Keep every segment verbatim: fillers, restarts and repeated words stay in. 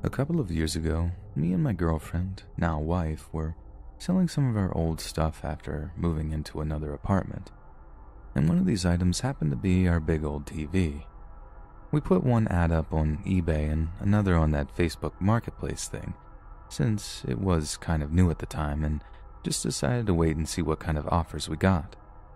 A couple of years ago, me and my girlfriend, now wife, were selling some of our old stuff after moving into another apartment, and one of these items happened to be our big old T V. We put one ad up on eBay and another on that Facebook Marketplace thing, since it was kind of new at the time, and just decided to wait and see what kind of offers we got.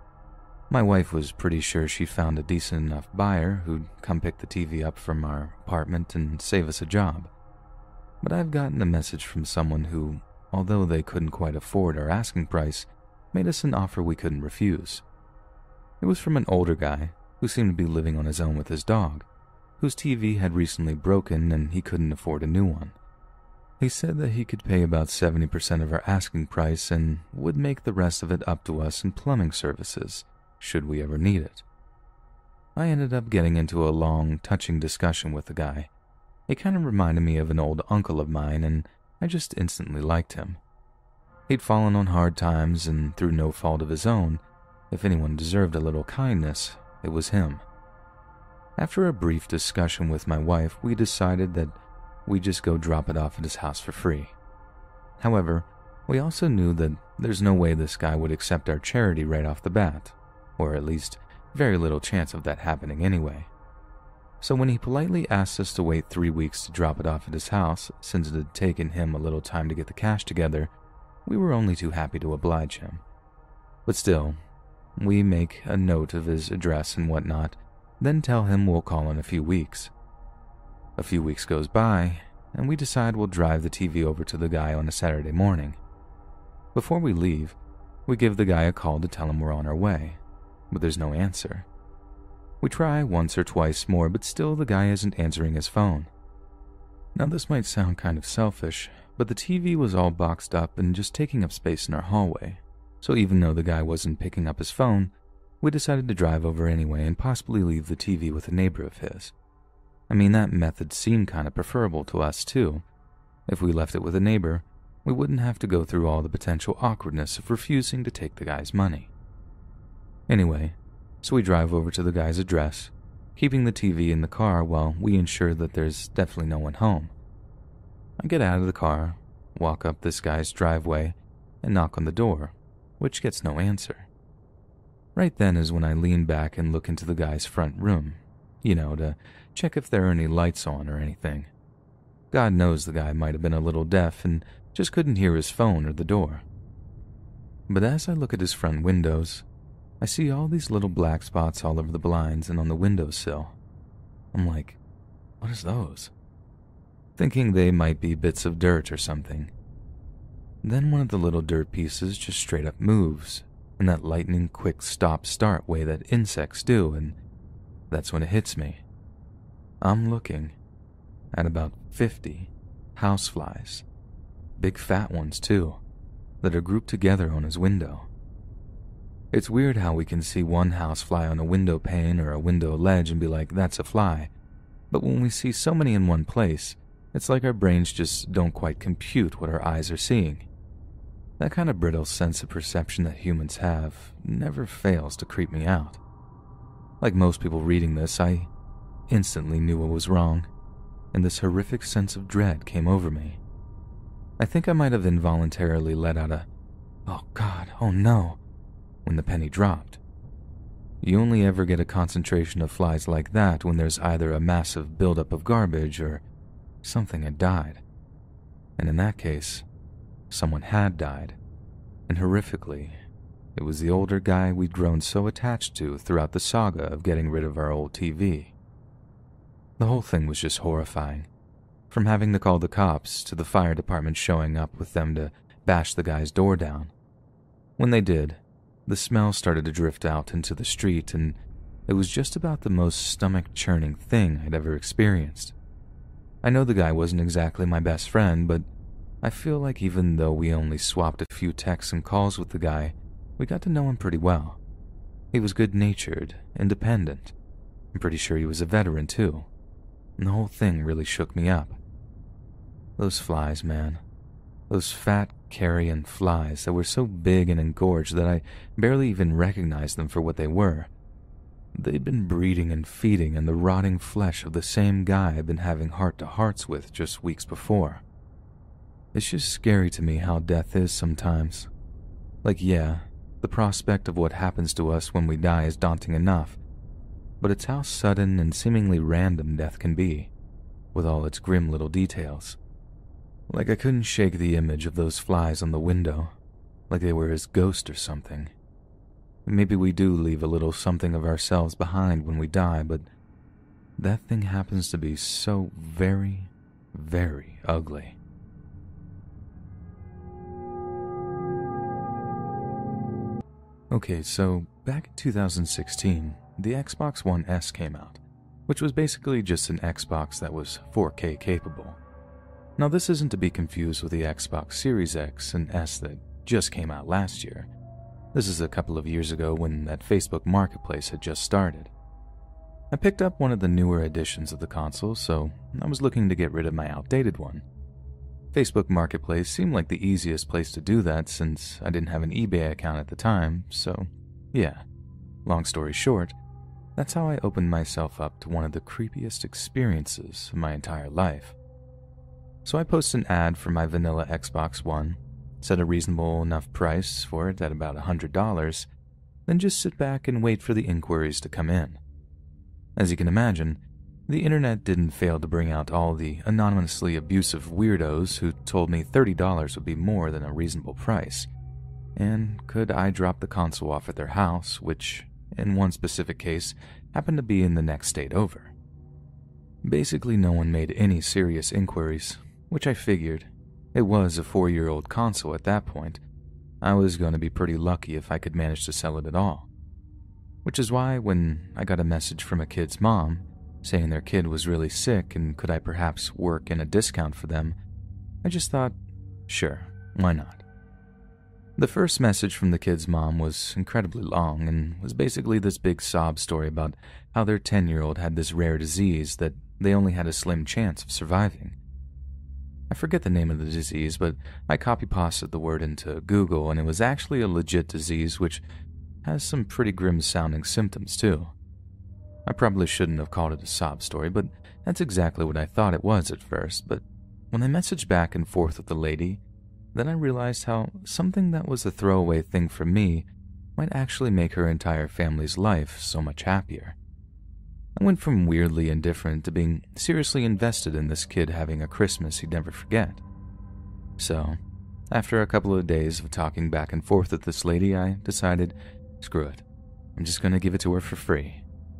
My wife was pretty sure she found a decent enough buyer who'd come pick the T V up from our apartment and save us a job. But I've gotten a message from someone who, although they couldn't quite afford our asking price, made us an offer we couldn't refuse. It was from an older guy who seemed to be living on his own with his dog, whose T V had recently broken and he couldn't afford a new one. He said that he could pay about seventy percent of our asking price and would make the rest of it up to us in plumbing services, should we ever need it. I ended up getting into a long, touching discussion with the guy. He kind of reminded me of an old uncle of mine, and I just instantly liked him. He'd fallen on hard times, and through no fault of his own, if anyone deserved a little kindness, it was him. After a brief discussion with my wife, we decided that we'd just go drop it off at his house for free. However, we also knew that there's no way this guy would accept our charity right off the bat, or at least very little chance of that happening anyway. So when he politely asked us to wait three weeks to drop it off at his house, since it had taken him a little time to get the cash together, we were only too happy to oblige him. But still, we make a note of his address and whatnot, then tell him we'll call in a few weeks. A few weeks goes by, and we decide we'll drive the T V over to the guy on a Saturday morning. Before we leave, we give the guy a call to tell him we're on our way, but there's no answer. We try once or twice more, but still the guy isn't answering his phone. Now this might sound kind of selfish, but the T V was all boxed up and just taking up space in our hallway, so even though the guy wasn't picking up his phone, we decided to drive over anyway and possibly leave the T V with a neighbor of his. I mean, that method seemed kind of preferable to us too. If we left it with a neighbor, we wouldn't have to go through all the potential awkwardness of refusing to take the guy's money. Anyway, so we drive over to the guy's address, keeping the T V in the car while we ensure that there's definitely no one home. I get out of the car, walk up this guy's driveway, and knock on the door, which gets no answer. Right then is when I lean back and look into the guy's front room, you know, to check if there are any lights on or anything. God knows the guy might have been a little deaf and just couldn't hear his phone or the door. But as I look at his front windows, I see all these little black spots all over the blinds and on the windowsill. I'm like, what is those? Thinking they might be bits of dirt or something. Then one of the little dirt pieces just straight up moves, in that lightning quick stop-start way that insects do, and that's when it hits me. I'm looking at about fifty houseflies, big fat ones too, that are grouped together on his window. It's weird how we can see one housefly on a window pane or a window ledge and be like, that's a fly, but when we see so many in one place, it's like our brains just don't quite compute what our eyes are seeing. That kind of brittle sense of perception that humans have never fails to creep me out. Like most people reading this, I instantly knew what was wrong, and this horrific sense of dread came over me. I think I might have involuntarily let out a, oh God, oh no, when the penny dropped. You only ever get a concentration of flies like that when there's either a massive buildup of garbage or something had died. And in that case, someone had died, and horrifically, it was the older guy we'd grown so attached to throughout the saga of getting rid of our old T V. The whole thing was just horrifying, from having to call the cops to the fire department showing up with them to bash the guy's door down. When they did, the smell started to drift out into the street, and it was just about the most stomach-churning thing I'd ever experienced. I know the guy wasn't exactly my best friend, but I feel like even though we only swapped a few texts and calls with the guy, we got to know him pretty well. He was good-natured, independent. I'm pretty sure he was a veteran, too. And the whole thing really shook me up. Those flies, man. Those fat carrion flies that were so big and engorged that I barely even recognized them for what they were. They'd been breeding and feeding in the rotting flesh of the same guy I'd been having heart-to-hearts with just weeks before. It's just scary to me how death is sometimes. Like, yeah, the prospect of what happens to us when we die is daunting enough, but it's how sudden and seemingly random death can be, with all its grim little details. Like I couldn't shake the image of those flies on the window, like they were his ghost or something. Maybe we do leave a little something of ourselves behind when we die, but that thing happens to be so very, very ugly. Okay, so back in two thousand sixteen, the Xbox One S came out, which was basically just an Xbox that was four K capable. Now this isn't to be confused with the Xbox Series X and S that just came out last year. This is a couple of years ago when that Facebook Marketplace had just started. I picked up one of the newer editions of the console, so I was looking to get rid of my outdated one. Facebook Marketplace seemed like the easiest place to do that since I didn't have an eBay account at the time, so yeah, long story short, that's how I opened myself up to one of the creepiest experiences of my entire life. So I posted an ad for my vanilla Xbox One, set a reasonable enough price for it at about one hundred dollars, then just sit back and wait for the inquiries to come in. As you can imagine, the internet didn't fail to bring out all the anonymously abusive weirdos who told me thirty dollars would be more than a reasonable price, and could I drop the console off at their house, which, in one specific case, happened to be in the next state over. Basically, no one made any serious inquiries, which I figured. It was a four-year-old console at that point. I was going to be pretty lucky if I could manage to sell it at all. Which is why, when I got a message from a kid's mom, saying their kid was really sick and could I perhaps work in a discount for them, I just thought, sure, why not? The first message from the kid's mom was incredibly long and was basically this big sob story about how their ten-year-old had this rare disease that they only had a slim chance of surviving. I forget the name of the disease, but I copy-pasted the word into Google and it was actually a legit disease which has some pretty grim-sounding symptoms too. I probably shouldn't have called it a sob story, but that's exactly what I thought it was at first. But when I messaged back and forth with the lady, then I realized how something that was a throwaway thing for me might actually make her entire family's life so much happier. I went from weirdly indifferent to being seriously invested in this kid having a Christmas he'd never forget. So, after a couple of days of talking back and forth with this lady, I decided, screw it, I'm just going to give it to her for free.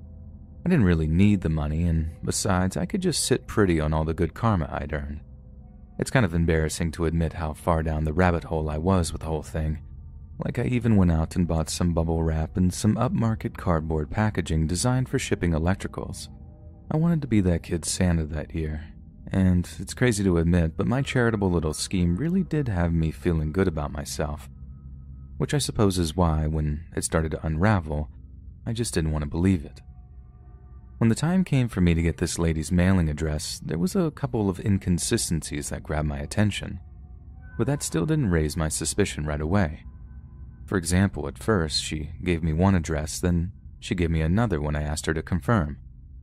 I didn't really need the money, and besides, I could just sit pretty on all the good karma I'd earned. It's kind of embarrassing to admit how far down the rabbit hole I was with the whole thing. Like I even went out and bought some bubble wrap and some upmarket cardboard packaging designed for shipping electricals. I wanted to be that kid's Santa that year, and it's crazy to admit, but my charitable little scheme really did have me feeling good about myself. Which I suppose is why, when it started to unravel, I just didn't want to believe it. When the time came for me to get this lady's mailing address, there was a couple of inconsistencies that grabbed my attention, but that still didn't raise my suspicion right away. For example, at first, she gave me one address, then she gave me another when I asked her to confirm.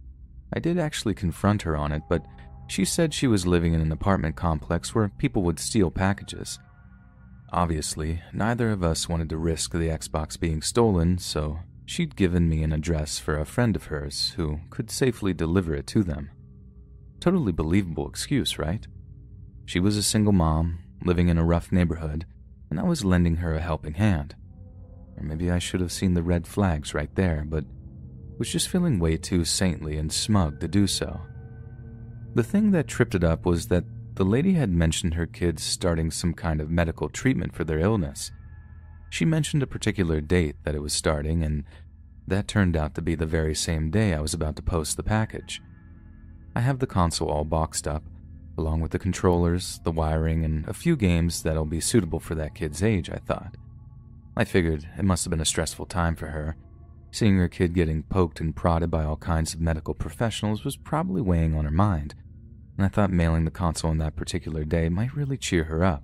I did actually confront her on it, but she said she was living in an apartment complex where people would steal packages. Obviously, neither of us wanted to risk the Xbox being stolen, so she'd given me an address for a friend of hers who could safely deliver it to them. Totally believable excuse, right? She was a single mom, living in a rough neighborhood, and I was lending her a helping hand. Or maybe I should have seen the red flags right there, but was just feeling way too saintly and smug to do so. The thing that tripped it up was that the lady had mentioned her kids starting some kind of medical treatment for their illness. She mentioned a particular date that it was starting, and that turned out to be the very same day I was about to post the package. I have the console all boxed up, along with the controllers, the wiring, and a few games that'll be suitable for that kid's age, I thought. I figured it must have been a stressful time for her. Seeing her kid getting poked and prodded by all kinds of medical professionals was probably weighing on her mind, and I thought mailing the console on that particular day might really cheer her up.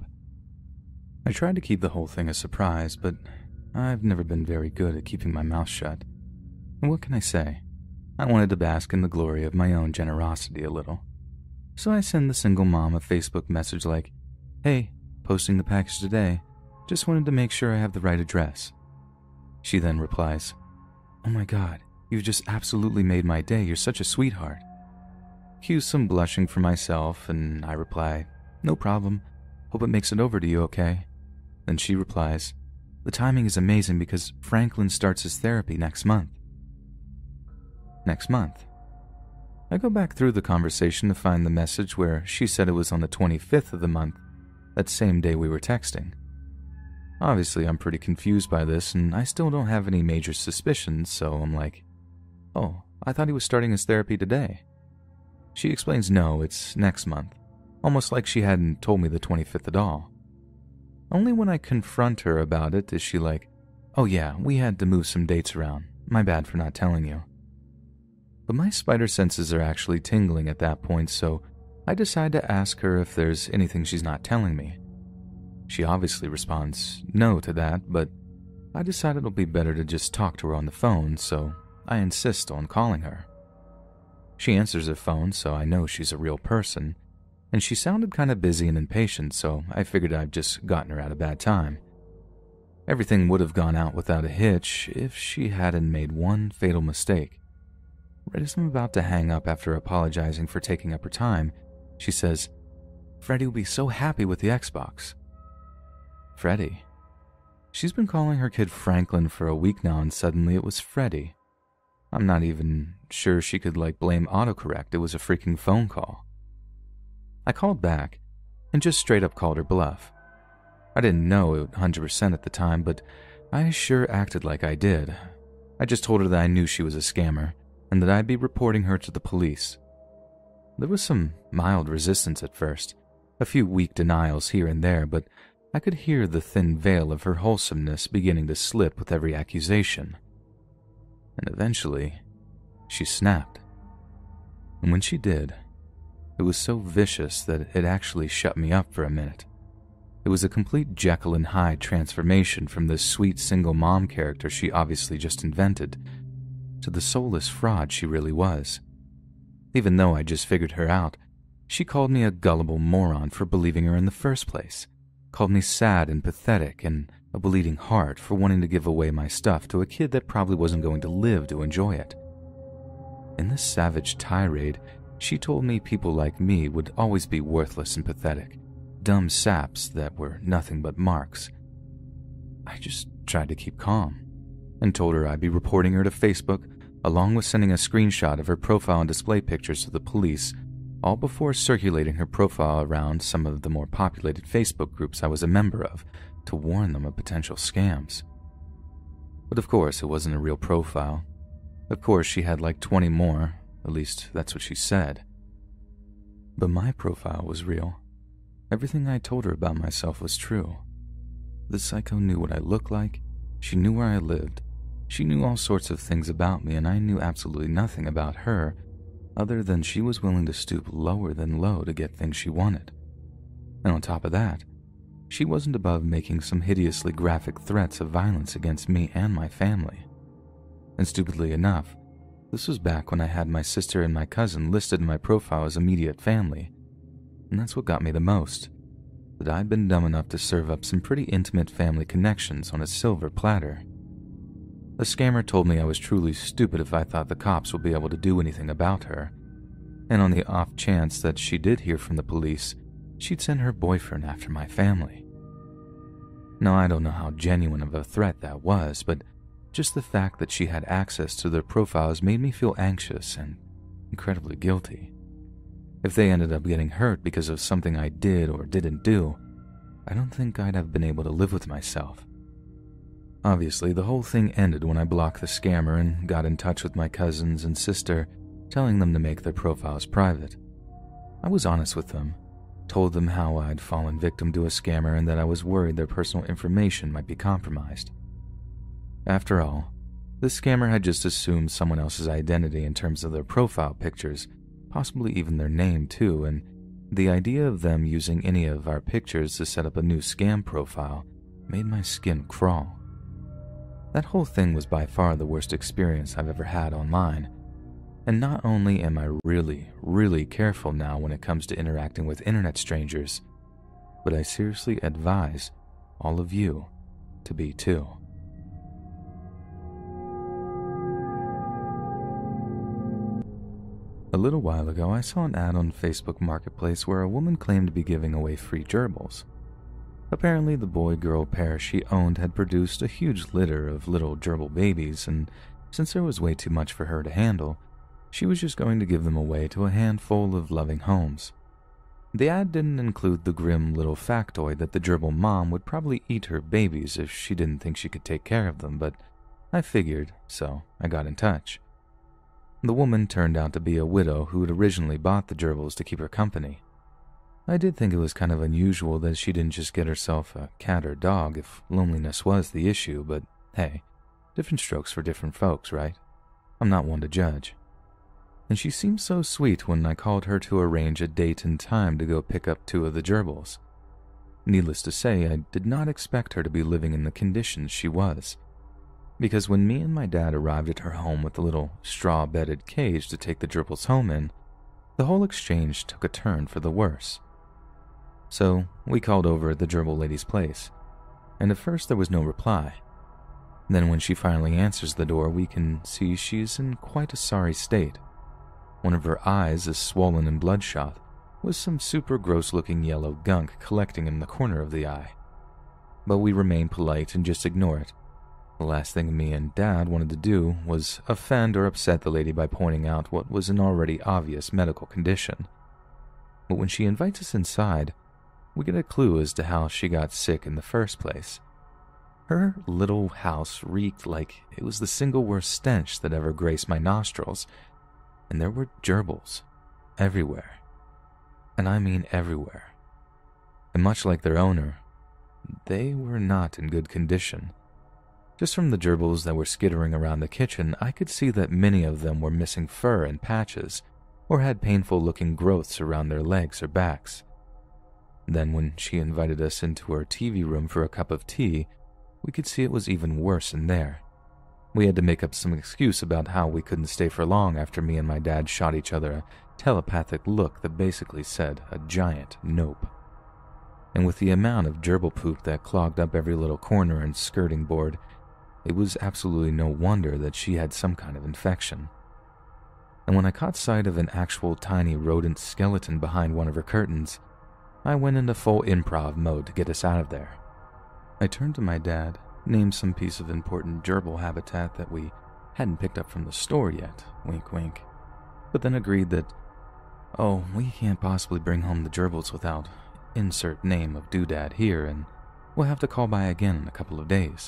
I tried to keep the whole thing a surprise, but I've never been very good at keeping my mouth shut. And what can I say? I wanted to bask in the glory of my own generosity a little. So I send the single mom a Facebook message like, "Hey, posting the package today. Just wanted to make sure I have the right address." She then replies, "Oh my god, you've just absolutely made my day. You're such a sweetheart." Cue some blushing for myself, and I reply, "No problem. Hope it makes it over to you okay." Then she replies, "The timing is amazing because Franklin starts his therapy next month." Next month. I go back through the conversation to find the message where she said it was on the twenty-fifth of the month, that same day we were texting. Obviously, I'm pretty confused by this, and I still don't have any major suspicions, so I'm like, "Oh, I thought he was starting his therapy today." She explains no, it's next month, almost like she hadn't told me the twenty-fifth at all. Only when I confront her about it is she like, "Oh yeah, we had to move some dates around. My bad for not telling you." But my spider senses are actually tingling at that point, so I decide to ask her if there's anything she's not telling me. She obviously responds no to that, but I decide it'll be better to just talk to her on the phone, so I insist on calling her. She answers her phone, so I know she's a real person, and she sounded kind of busy and impatient, so I figured I'd just gotten her at a bad time. Everything would have gone out without a hitch if she hadn't made one fatal mistake. Right as I'm about to hang up after apologizing for taking up her time, she says, "Freddie will be so happy with the Xbox." Freddie? She's been calling her kid Franklin for a week now, and suddenly it was Freddie. I'm not even sure she could, like, blame autocorrect. It was a freaking phone call. I called back and just straight up called her bluff. I didn't know it one hundred percent at the time, but I sure acted like I did. I just told her that I knew she was a scammer, and that I'd be reporting her to the police. There was some mild resistance at first, a few weak denials here and there, but I could hear the thin veil of her wholesomeness beginning to slip with every accusation. And eventually, she snapped. And when she did, it was so vicious that it actually shut me up for a minute. It was a complete Jekyll and Hyde transformation from the sweet single mom character she obviously just invented to the soulless fraud she really was. Even though I just figured her out, she called me a gullible moron for believing her in the first place, called me sad and pathetic and a bleeding heart for wanting to give away my stuff to a kid that probably wasn't going to live to enjoy it. In this savage tirade, she told me people like me would always be worthless and pathetic, dumb saps that were nothing but marks. I just tried to keep calm and told her I'd be reporting her to Facebook, along with sending a screenshot of her profile and display pictures to the police, all before circulating her profile around some of the more populated Facebook groups I was a member of to warn them of potential scams. But of course, it wasn't a real profile. Of course, she had like twenty more, at least that's what she said. But my profile was real. Everything I told her about myself was true. The psycho knew what I looked like, she knew where I lived, she knew all sorts of things about me, and I knew absolutely nothing about her, other than she was willing to stoop lower than low to get things she wanted. And on top of that, she wasn't above making some hideously graphic threats of violence against me and my family. And stupidly enough, this was back when I had my sister and my cousin listed in my profile as immediate family. And that's what got me the most, that I'd been dumb enough to serve up some pretty intimate family connections on a silver platter. The scammer told me I was truly stupid if I thought the cops would be able to do anything about her, and on the off chance that she did hear from the police, she'd send her boyfriend after my family. Now, I don't know how genuine of a threat that was, but just the fact that she had access to their profiles made me feel anxious and incredibly guilty. If they ended up getting hurt because of something I did or didn't do, I don't think I'd have been able to live with myself. Obviously, the whole thing ended when I blocked the scammer and got in touch with my cousins and sister, telling them to make their profiles private. I was honest with them, told them how I'd fallen victim to a scammer and that I was worried their personal information might be compromised. After all, the scammer had just assumed someone else's identity in terms of their profile pictures, possibly even their name too, and the idea of them using any of our pictures to set up a new scam profile made my skin crawl. That whole thing was by far the worst experience I've ever had online. And not only am I really, really careful now when it comes to interacting with internet strangers, but I seriously advise all of you to be too. A little while ago, I saw an ad on Facebook Marketplace where a woman claimed to be giving away free gerbils. Apparently, the boy-girl pair she owned had produced a huge litter of little gerbil babies, and since there was way too much for her to handle, she was just going to give them away to a handful of loving homes. The ad didn't include the grim little factoid that the gerbil mom would probably eat her babies if she didn't think she could take care of them, but I figured, so I got in touch. The woman turned out to be a widow who had originally bought the gerbils to keep her company. I did think it was kind of unusual that she didn't just get herself a cat or dog if loneliness was the issue, but hey, different strokes for different folks, right? I'm not one to judge. And she seemed so sweet when I called her to arrange a date and time to go pick up two of the gerbils. Needless to say, I did not expect her to be living in the conditions she was, because when me and my dad arrived at her home with the little straw-bedded cage to take the gerbils home in, the whole exchange took a turn for the worse. So we called over at the gerbil lady's place, and at first there was no reply. Then when she finally answers the door, we can see she's in quite a sorry state. One of her eyes is swollen and bloodshot, with some super gross-looking yellow gunk collecting in the corner of the eye. But we remain polite and just ignore it. The last thing me and Dad wanted to do was offend or upset the lady by pointing out what was an already obvious medical condition. But when she invites us inside, we get a clue as to how she got sick in the first place. Her little house reeked like it was the single worst stench that ever graced my nostrils, and there were gerbils everywhere. And I mean everywhere. And much like their owner, they were not in good condition. Just from the gerbils that were skittering around the kitchen, I could see that many of them were missing fur and patches, or had painful-looking growths around their legs or backs. Then when she invited us into her T V room for a cup of tea, we could see it was even worse in there. We had to make up some excuse about how we couldn't stay for long after me and my dad shot each other a telepathic look that basically said a giant nope. And with the amount of gerbil poop that clogged up every little corner and skirting board, it was absolutely no wonder that she had some kind of infection. And when I caught sight of an actual tiny rodent skeleton behind one of her curtains, I went into full improv mode to get us out of there. I turned to my dad, named some piece of important gerbil habitat that we hadn't picked up from the store yet, wink wink, but then agreed that, oh, we can't possibly bring home the gerbils without insert name of doodad here, and we'll have to call by again in a couple of days.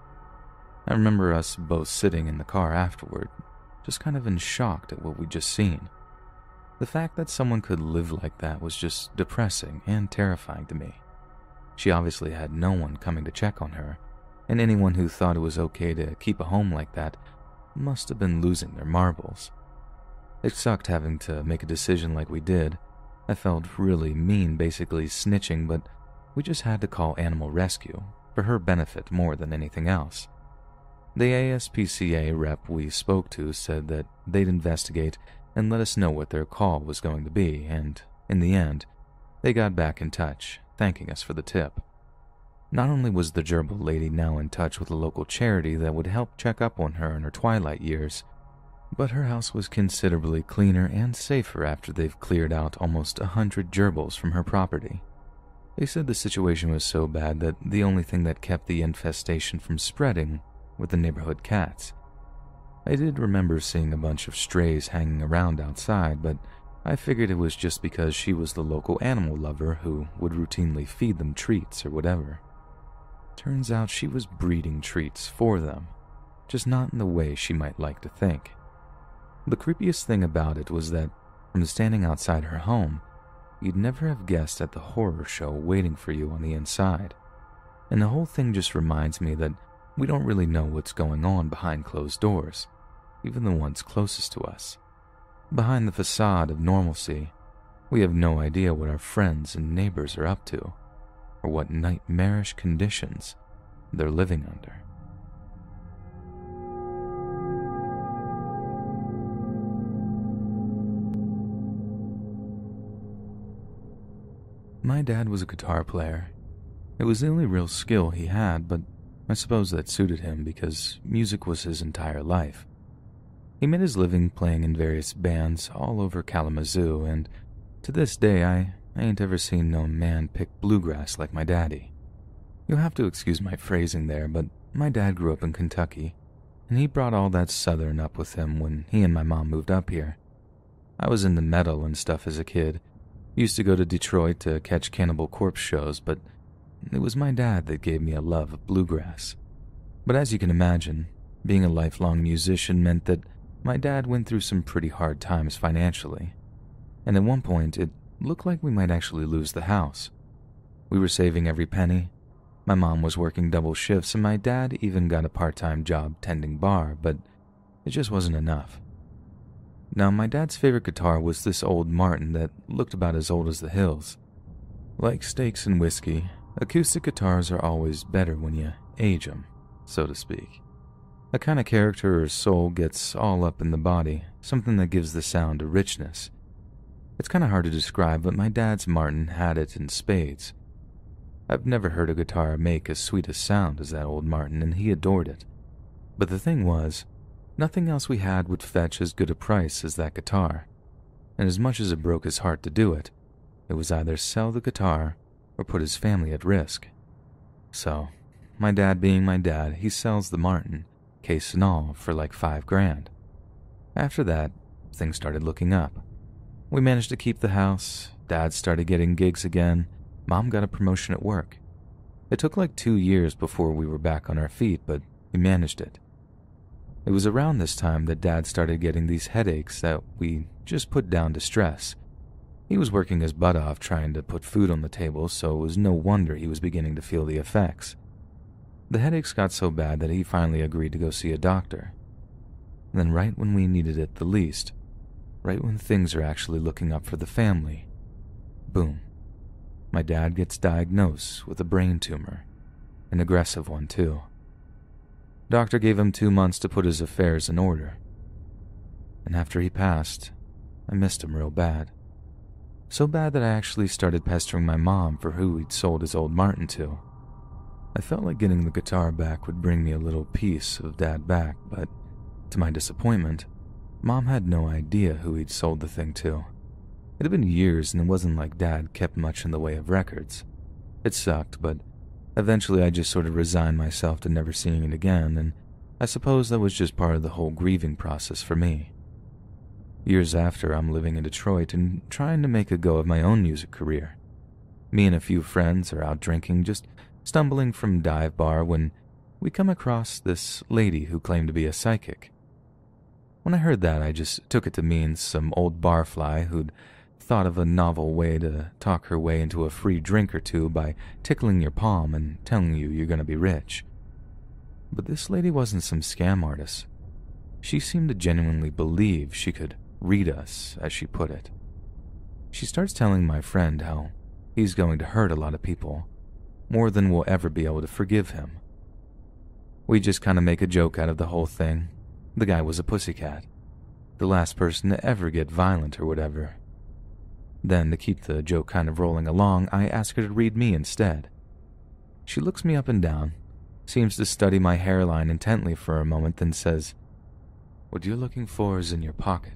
I remember us both sitting in the car afterward, just kind of in shock at what we'd just seen. The fact that someone could live like that was just depressing and terrifying to me. She obviously had no one coming to check on her, and anyone who thought it was okay to keep a home like that must have been losing their marbles. It sucked having to make a decision like we did. I felt really mean basically snitching, but we just had to call Animal Rescue, for her benefit more than anything else. The A S P C A rep we spoke to said that they'd investigate and let us know what their call was going to be, and, in the end, they got back in touch, thanking us for the tip. Not only was the gerbil lady now in touch with a local charity that would help check up on her in her twilight years, but her house was considerably cleaner and safer after they've cleared out almost a hundred gerbils from her property. They said the situation was so bad that the only thing that kept the infestation from spreading were the neighborhood cats. I did remember seeing a bunch of strays hanging around outside, but I figured it was just because she was the local animal lover who would routinely feed them treats or whatever. Turns out she was breeding treats for them, just not in the way she might like to think. The creepiest thing about it was that, from standing outside her home, you'd never have guessed at the horror show waiting for you on the inside. And the whole thing just reminds me that we don't really know what's going on behind closed doors, even the ones closest to us. Behind the facade of normalcy, we have no idea what our friends and neighbors are up to, or what nightmarish conditions they're living under. My dad was a guitar player. It was the only real skill he had, but I suppose that suited him because music was his entire life. He made his living playing in various bands all over Kalamazoo, and to this day I, I ain't ever seen no man pick bluegrass like my daddy. You'll have to excuse my phrasing there, but my dad grew up in Kentucky, and he brought all that southern up with him when he and my mom moved up here. I was into metal and stuff as a kid. Used to go to Detroit to catch Cannibal Corpse shows, but it was my dad that gave me a love of bluegrass. But as you can imagine, being a lifelong musician meant that my dad went through some pretty hard times financially. And at one point, it looked like we might actually lose the house. We were saving every penny. My mom was working double shifts, and my dad even got a part-time job tending bar, but it just wasn't enough. Now, my dad's favorite guitar was this old Martin that looked about as old as the hills. Like steaks and whiskey, acoustic guitars are always better when you age them, so to speak. A kind of character or soul gets all up in the body, something that gives the sound a richness. It's kind of hard to describe, but my dad's Martin had it in spades. I've never heard a guitar make as sweet a sound as that old Martin, and he adored it. But the thing was, nothing else we had would fetch as good a price as that guitar, and as much as it broke his heart to do it, it was either sell the guitar or put his family at risk. So, my dad being my dad, he sells the Martin, case and all, for like five grand. After that, things started looking up. We managed to keep the house, Dad started getting gigs again, Mom got a promotion at work. It took like two years before we were back on our feet, but we managed it. It was around this time that Dad started getting these headaches that we just put down to stress. He was working his butt off trying to put food on the table, so it was no wonder he was beginning to feel the effects. The headaches got so bad that he finally agreed to go see a doctor. And then right when we needed it the least, right when things are actually looking up for the family, boom. My dad gets diagnosed with a brain tumor, an aggressive one too. Doctor gave him two months to put his affairs in order. And after he passed, I missed him real bad. So bad that I actually started pestering my mom for who he'd sold his old Martin to. I felt like getting the guitar back would bring me a little piece of Dad back, but to my disappointment, Mom had no idea who he'd sold the thing to. It had been years, and it wasn't like Dad kept much in the way of records. It sucked, but eventually I just sort of resigned myself to never seeing it again, and I suppose that was just part of the whole grieving process for me. Years after, I'm living in Detroit and trying to make a go of my own music career. Me and a few friends are out drinking, just stumbling from dive bar when we come across this lady who claimed to be a psychic. When I heard that, I just took it to mean some old barfly who'd thought of a novel way to talk her way into a free drink or two by tickling your palm and telling you you're going to be rich. But this lady wasn't some scam artist. She seemed to genuinely believe she could read us, as she put it. She starts telling my friend how he's going to hurt a lot of people, more than we'll ever be able to forgive him. We just kind of make a joke out of the whole thing. The guy was a pussycat, the last person to ever get violent or whatever. Then, to keep the joke kind of rolling along, I ask her to read me instead. She looks me up and down, seems to study my hairline intently for a moment, then says, "What you're looking for is in your pocket."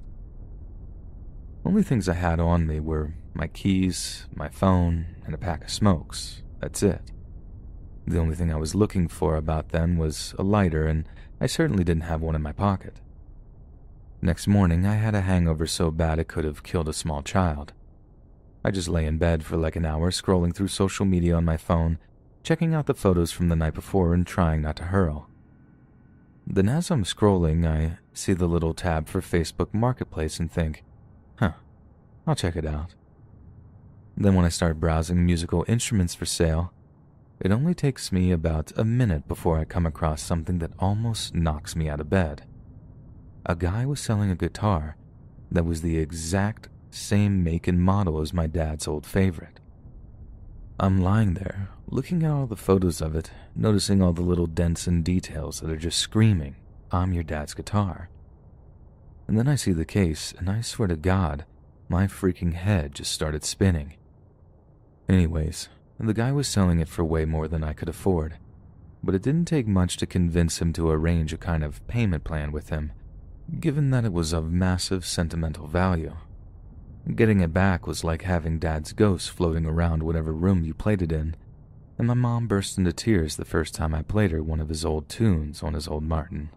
Only things I had on me were my keys, my phone, and a pack of smokes. That's it. The only thing I was looking for about then was a lighter, and I certainly didn't have one in my pocket. Next morning, I had a hangover so bad it could have killed a small child. I just lay in bed for like an hour scrolling through social media on my phone, checking out the photos from the night before and trying not to hurl. Then as I'm scrolling, I see the little tab for Facebook Marketplace and think, huh, I'll check it out. Then when I start browsing musical instruments for sale, it only takes me about a minute before I come across something that almost knocks me out of bed. A guy was selling a guitar that was the exact same make and model as my dad's old favorite. I'm lying there, looking at all the photos of it, noticing all the little dents and details that are just screaming, "I'm your dad's guitar." And then I see the case, and I swear to God, my freaking head just started spinning. Anyways, the guy was selling it for way more than I could afford, but it didn't take much to convince him to arrange a kind of payment plan with him, given that it was of massive sentimental value. Getting it back was like having Dad's ghost floating around whatever room you played it in, and my mom burst into tears the first time I played her one of his old tunes on his old Martin.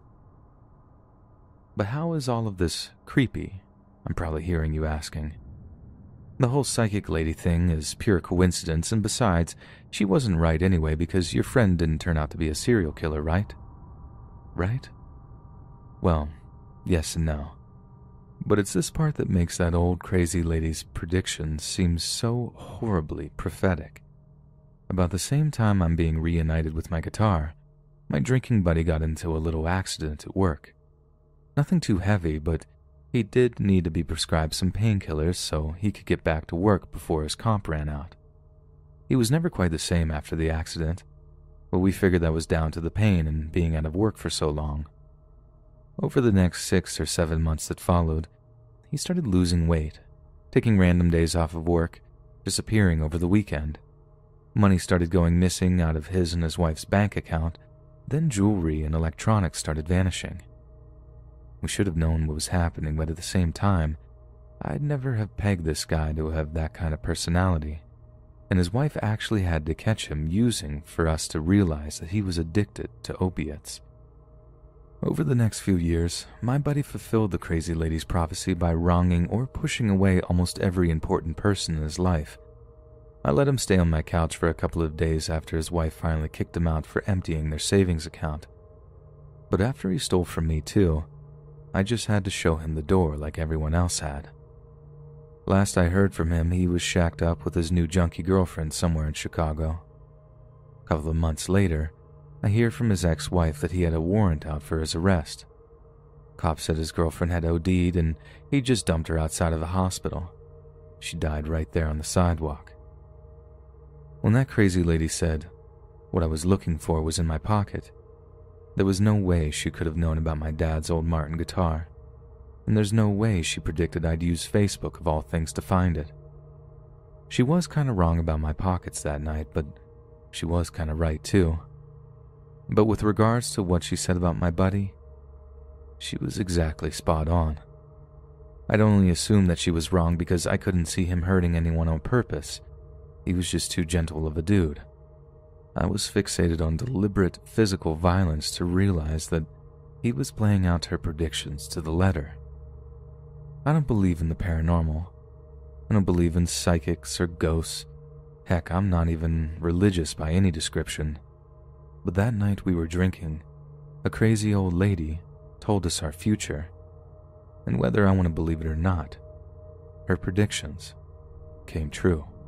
But how is all of this creepy? I'm probably hearing you asking. The whole psychic lady thing is pure coincidence, and besides, she wasn't right anyway because your friend didn't turn out to be a serial killer, right? Right? Well, yes and no. But it's this part that makes that old crazy lady's predictions seem so horribly prophetic. About the same time I'm being reunited with my guitar, my drinking buddy got into a little accident at work. Nothing too heavy, but he did need to be prescribed some painkillers so he could get back to work before his comp ran out. He was never quite the same after the accident, but we figured that was down to the pain and being out of work for so long. Over the next six or seven months that followed, he started losing weight, taking random days off of work, disappearing over the weekend. Money started going missing out of his and his wife's bank account, then jewelry and electronics started vanishing. We should have known what was happening, but at the same time, I'd never have pegged this guy to have that kind of personality, and his wife actually had to catch him using for us to realize that he was addicted to opiates. Over the next few years, my buddy fulfilled the crazy lady's prophecy by wronging or pushing away almost every important person in his life. I let him stay on my couch for a couple of days after his wife finally kicked him out for emptying their savings account. But after he stole from me too, I just had to show him the door like everyone else had. Last I heard from him, he was shacked up with his new junkie girlfriend somewhere in Chicago. A couple of months later, I hear from his ex-wife that he had a warrant out for his arrest. Cops said his girlfriend had O D'd and he just dumped her outside of the hospital. She died right there on the sidewalk. When that crazy lady said, what I was looking for was in my pocket, there was no way she could have known about my dad's old Martin guitar, and there's no way she predicted I'd use Facebook of all things to find it. She was kind of wrong about my pockets that night, but she was kind of right too. But with regards to what she said about my buddy, she was exactly spot on. I'd only assumed that she was wrong because I couldn't see him hurting anyone on purpose. He was just too gentle of a dude. I was fixated on deliberate physical violence to realize that he was playing out her predictions to the letter. I don't believe in the paranormal. I don't believe in psychics or ghosts. Heck, I'm not even religious by any description. But that night we were drinking, a crazy old lady told us our future. And whether I want to believe it or not, her predictions came true.